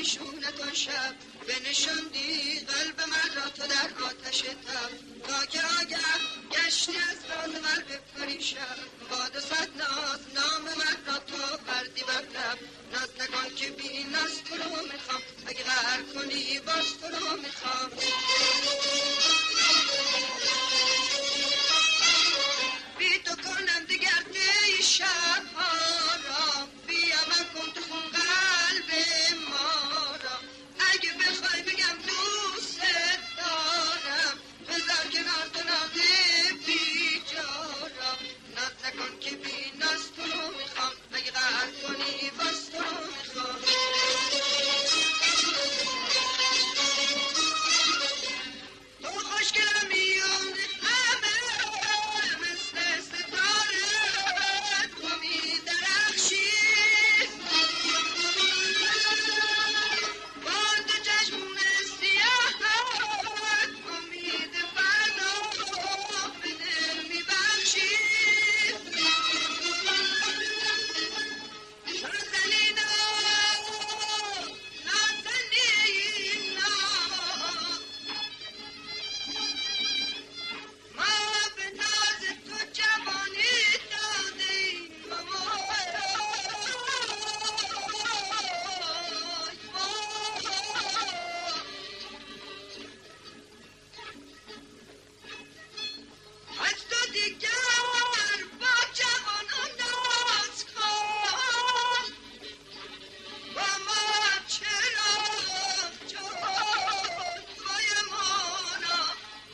پیشونتان شب بنشاندی قلب من را تو در آتش تب تا که آگه گشتی از راز من به پریشب با 200 ناز نام من را تو بردی بر لب ناز نکن که بی ناز تو رو میخوام اگه قهر کنی باز تو رو میخوام بی تو کنم دیگر دی شبها را بیا من کن تو خون قلب ما را اگه بخوای بگم دوست دارم بذار کنار تو ناز بیجارا ناز نکن که بی ناز تو رو میخوام اگه قهر کنی باز تو رو میخوام تو خوشگلمی همه مثل ستاره تو میدرخشی با دو چشمون سیاهت امید فردا به دل میبخشی نازنینا نازنینا ما به ناز تو جوانی دادیم از تو دیگر با جوانان ناز کن با ما چرا جای مانا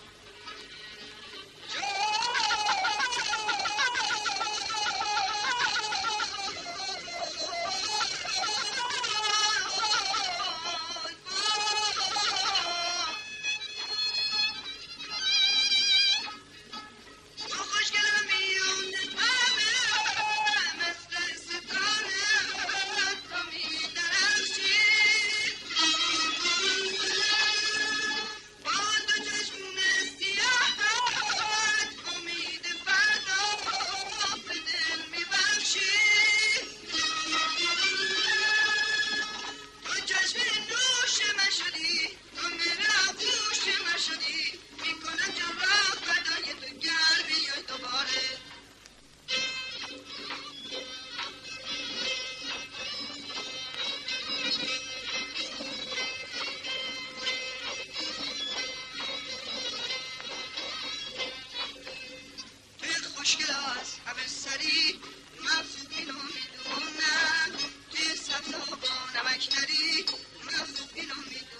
تو خوشگلمی همه مثل ستاره تو میدرخشی با دو چشمون سیاهت امید فردا به دل میبخشی تو چشم نوش من شدی تو میرا گوش من شدی میکنم جان را فدای تو گر بیای دوباره توی خوشگل از همه سری مفت اینو میدونم توی سبز و با نمک نری مفت اینو میدونم